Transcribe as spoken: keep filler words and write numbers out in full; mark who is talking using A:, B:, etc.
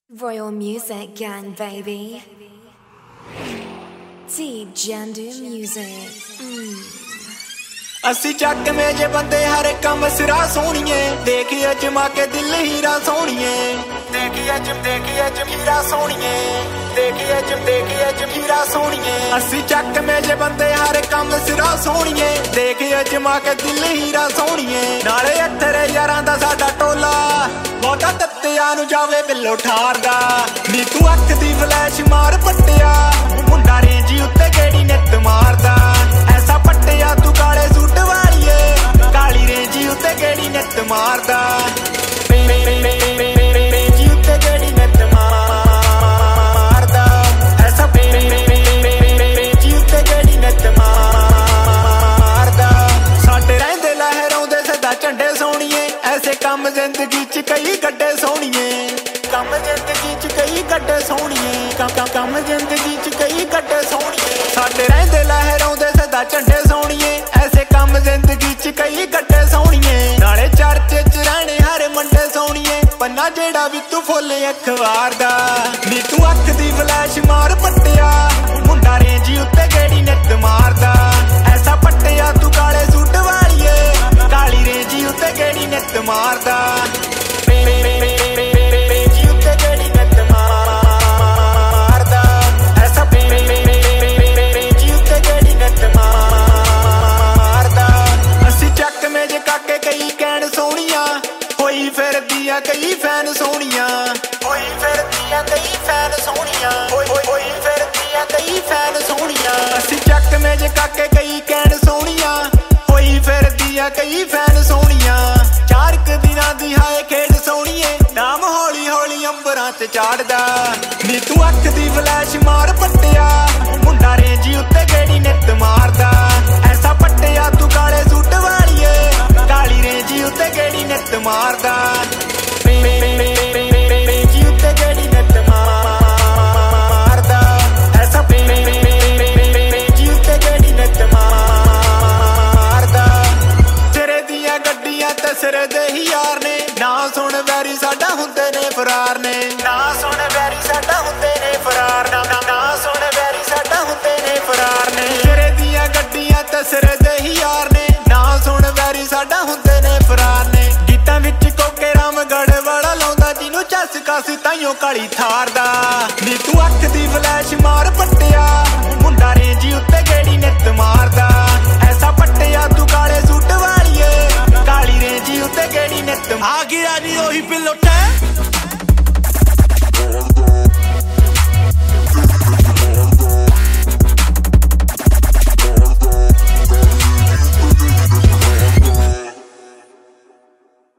A: Royal Music Gang, baby. T Jandu Music. Mm.
B: ਅਸੀਂ ਚੱਕ ਮੇਜੇ ਬੰਦੇ ਹਰ ਕੰਮ ਸਿਰਾ ਸੋਹਣੀਏ ਦੇਖੀ ਅਜਮਾ ਕੇ ਦਿਲ ਹੀਰਾ ਸੋਹਣੀਏ ਦੇਖੀ ਅਜਮ ਦੇਖੀ ਅਜਮ ਹੀਰਾ ਸੋਹਣੀਏ ਦੇਖੀ ਅਜਮ ਦੇਖੀ ਅਜਮ ਹੀਰਾ ਸੋਹਣੀਏ ਅਸੀਂ ਚੱਕ ਮੇਜੇ ਬੰਦੇ ਹਰ ਕੰਮ ਸਿਰਾ ਸੋਹਣੀਏ ਦੇਖੀ ਅਜਮਾ ਕੇ ਦਿਲ ਹੀਰਾ ਸੋਹਣੀਏ ਨਾਲੇ ਇੱਥੇ ਯਾਰਾਂ ਦਾ ਸਾਡਾ ਟੋਲਾ ਬਹੁਤਾ ਤੱਤਿਆਂ ਨੂੰ ਜਾਵੇ ਬਿੱਲੋ ਠਾਰਦਾ ਨੀ ਤੂੰ ਅੱਖ ਦੀ ਫਲੈਸ਼ ਮਾਰ ਪੱਟਿਆ ਮੁੰਡਾ ਰੇਂਜੀ ਉੱਤੇ ਕਿਹੜੀ ਨਿੱਤ ਮਾਰਦਾ ਐਸਾ ਪੱਟਿਆ ਤੂੰ ਕਾਲੇ ਸੂਟ ਵਾਲੀਏ ਕਾਲੀ ਰੇਂਜੀ ਉੱਤੇ ਕਿਹੜੀ ਨਿੱਤ ਮਾਰਦਾ ਰੇਂਜੀ ਉੱਤੇ ਕਿਹੜੀ ਨਿੱਤ ਮਾਰਦਾ ਐਸਾ ਰੇਂਜੀ ਉੱਤੇ ਕਿਹੜੀ ਨਿੱਤ ਮਾਰਦਾ ਸਾਡੇ ਰਹਿੰਦੇ ਲਹਿਰਾਉਂਦੇ ਸਦਾ ਝੰਡੇ ਸੋਹਣੀਏ ਐਸੇ ਕੰਮ ਜ਼ਿੰਦਗੀ ਚ ਕਈ ਗੱਡੇ ਸੋਹਣੀਏ ਕੰਮ ਜ਼ਿੰਦਗੀ ਚ ਕਈ ਗੱਡੇ ਸੋਹਣੀਏ ਕੰਮ ਕੰਮ ਜ਼ਿੰਦਗੀ ਚ ਕਈ ਗੱਡੇ ਸੋਹਣੀਏ ਸਾਡੇ ਰਹਿੰਦੇ ਲਹਿਰਾਉਂਦੇ ਸਦਾ ਝੰਡੇ ਸੋਹਣੀਏ ਐਸੇ ਕੰਮ ਜ਼ਿੰਦਗੀ ਚ ਕਈ ਗੱਡੇ ਸੋਹਣੀਏ ਨਾਲੇ ਚਰਚੇ ਚ ਰਹਿਣੇ ਹਰ ਮੰਡੇ ਸੋਹਣੀਏ ਪੰਨਾ ਜਿਹੜਾ ਵੀ ਤੂੰ ਫੁੱਲ ਅਖਬਾਰ ਦਾ ਨੀ ਤੂੰ ਅੱਖ ਦੀ ਫਲੈਸ਼ ਮਾਰ ਪੱਟਿਆ ਮੁੰਡਾ ਰੇਂਜੀ ਉੱਤੇ ਕਿਹੜੀ ਨਿੱਤ ਮਾਰਦਾ ਐਸਾ ਪੱਟਿਆ ਤੂੰ ਕਾਲੇ ਸੂਟ ਵਾਲੀਏ ਕਾਲੀ ਰੇਂਜੀ ਉੱਤੇ ਕਿਹੜੀ ਨਿੱਤ ਮਾਰਦਾ ਕਈ ਫੈਨ ਸੋਹਣੀਆਂ ਹੋਈ ਫਿਰਦੀਆਂ ਕਈ ਫੈਨ ਸੋਹਣੀਆਂ ਹੋਈ ਹੋਈ ਫਿਰਦੀਆਂ ਕਈ ਫੈਨ ਸੋਹਣੀਆਂ ਅਸੀਂ ਚੱਕ ਮੇਜ ਕਾਕੇ ਕਈ ਕਹਿਣ ਸੋਹਣੀਆਂ ਹੋਈ ਫਿਰਦੀਆਂ ਕਈ ਫੈਨ ਸੋਹਣੀਆਂ ਚਾਰ ਕੁ ਦਿਨਾਂ ਦੀ ਹਾਏ ਖੇਡ ਸੋਹਣੀਏ ਨਾਮ ਹੌਲੀ ਹੌਲੀ ਅੰਬਰਾਂ ਤੇ ਚਾੜਦਾ ਨੀ ਤੂੰ ਅੱਖ ਦੀ ਫਲੈਸ਼ ਮਾਰ ਪੱਟਿਆ ਮੁੰਡਾ ਰੇਂਜੀ ਉੱਤੇ ਕਿਹੜੀ ਨਿੱਤ ਮਾਰਦਾ ਐਸਾ ਪੱਟਿਆ ਤੂੰ ਕਾਲੇ ਸੂਟ ਵਾਲੀਏ ਕਾਲੀ ਰੇਂਜੀ ਉੱਤੇ ਕਿਹੜੀ ਨਿੱਤ ਮਾਰਦਾ ਰੇਂਜੀ ਉੱਤੇ ਕਿਹੜੀ ਨਿੱਤ ਮਾਰਦਾ ਐਸਾ ਰੇਂਜੀ ਉੱਤੇ ਕਿਹੜੀ ਨਿੱਤ ਮਾਰਦਾ ਸਿਰੇ ਦੀਆਂ ਗੱਡੀਆਂ ਤੇ ਸਿਰੇ ਦੇ ਹੀ ਯਾਰ ਨੇ ਨਾ ਸੁਣ ਵੈਰੀ ਸਾਡਾ ਹੁੰਦੇ ਨੇ ਫਰਾਰ ਨੇ ਨਾ ਸੁਣ ਵੈਰੀ ਸਾਡਾ ਹੁੰਦੇ ਨੇ ਫਰਾਰ ਨਾ ਨਾ ਸੁਣ ਵੈਰੀ ਸਾਡਾ ਹੁੰਦੇ ਨੇ ਫਰਾਰ ਨੇ ਸਿਰੇ ਦੀਆਂ ਗੱਡੀਆਂ ਤੇ ਸਿਰੇ ਦੇ ਹੀ ਯਾਰ ਨੇ ਨਾ ਸੁਣ ਵੈਰੀ ਸਾਡਾ ਹੁੰਦੇ ਨੇ ਫਰਾਰ ਨੇ ਗੀਤਾਂ ਵਿੱਚ ਕੋਕੇ ਰਾਮਗੜ੍ਹ ਵਾਲਾ ਲਾਉਂਦਾ ਜਿਹਨੂੰ ਚਸਕਾ ਸੀ ਤਾਈਓ ਕਾਲੀ ਥਾਰ ਦਾ ਨੀ ਤੂੰ ਅੱਖ ਦੀ ਫਲੈਸ਼ ਮਾਰ ਪੱਟਿਆ ਮੁੰਡਾ ਰੇਂਜੀ ਉੱਤੇ ਕਿਹੜੀ ਨਿੱਤ ਮਾਰਦਾ ਐਸਾ ਪੱਟਿਆ ਤੂੰ ਕਾਲੇ ਸੂਟ ਵਾਲੀਏ ਕਾਲੀ ਰੇਂਜੀ ਉੱਤੇ ਕਿਹੜੀ ਨਿੱਤ ਆ ਗਿਆ ਨੀ ਉਹੀ ਪਿੱਲੋ ਟੈ